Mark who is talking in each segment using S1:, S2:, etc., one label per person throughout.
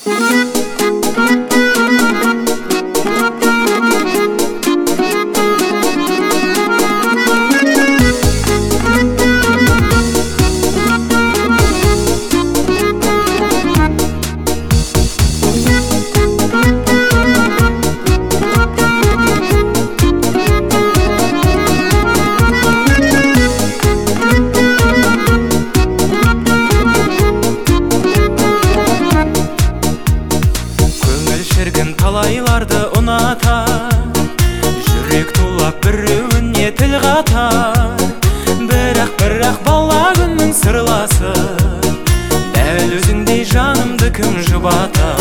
S1: Талайларды ұната, жүрек тулап біреуіне тіл қатар. Бірақ бала күннің сырласы, дәл өзіңдей жанымды кім жұбатар.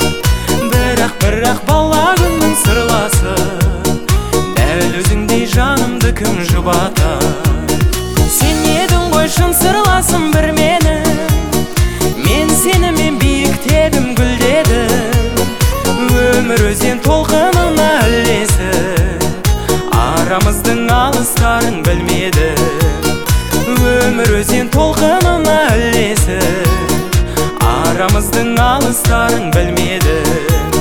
S1: Бірақ бала күннің сырласы, дәл өзіңдей жанымды кім жұбатар. Сен едің ғой шын сырласым бір менің, мен сенімен биіктедім, гүлдедім. Өмір өзен толқынына ілесіп, арамыздың алыстарын білмедім. Өмір өзен толқынына ілесіп, арамыздың алыстарын білмедім.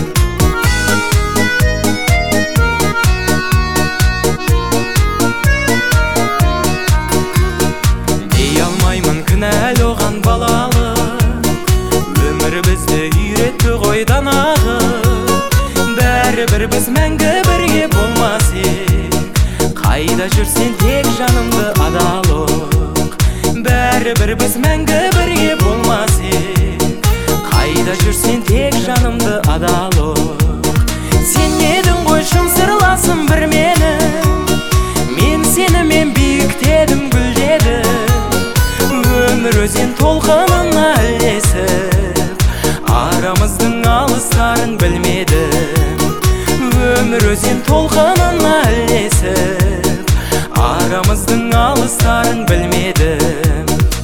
S1: Дей алмаймын кінәлі оған балалық, өмір бізді үйретті ғой даналық. Бәрібір біз мәңгі бірге болмас ек, қайда жүрсен тек жанымды адалық. Бәрібір біз мәңгі бірге болмас ек, қайда жүрсен тек жанымды адалық. Сен едің ғой шын сырласым бір менің, мен сенімен биіктедім, гүлдедім. Өмір өзен толқынына ілесіп, арамыздың алыстарын білмедім. Өмір өзен толқынына ілесіп, арамыздың алыстарын білмедім.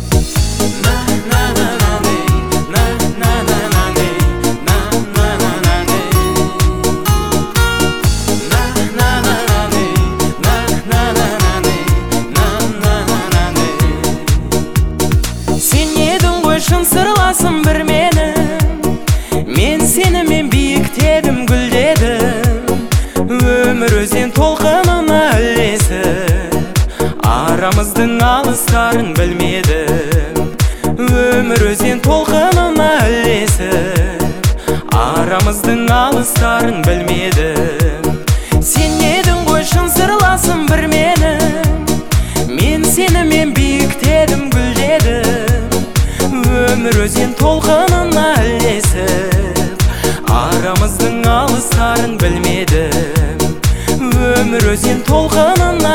S1: Сен едің ғой шын сырласым бір менің, мен сенімен биіктедім, гүлдедім. Өмір өзен толқынына ілесіп, арамыздың алыстарын білмедім. Өмір өзен толқынына ілесіп, арамыздың алыстарын білмедім. Сен едің ғой шын сырласым бір менің, мен сенімен биіктедім, гүлдедім. Өмір өзен толқынына ілесіп, арамыздың алыстарын білмедім. Өмір өзен толқынына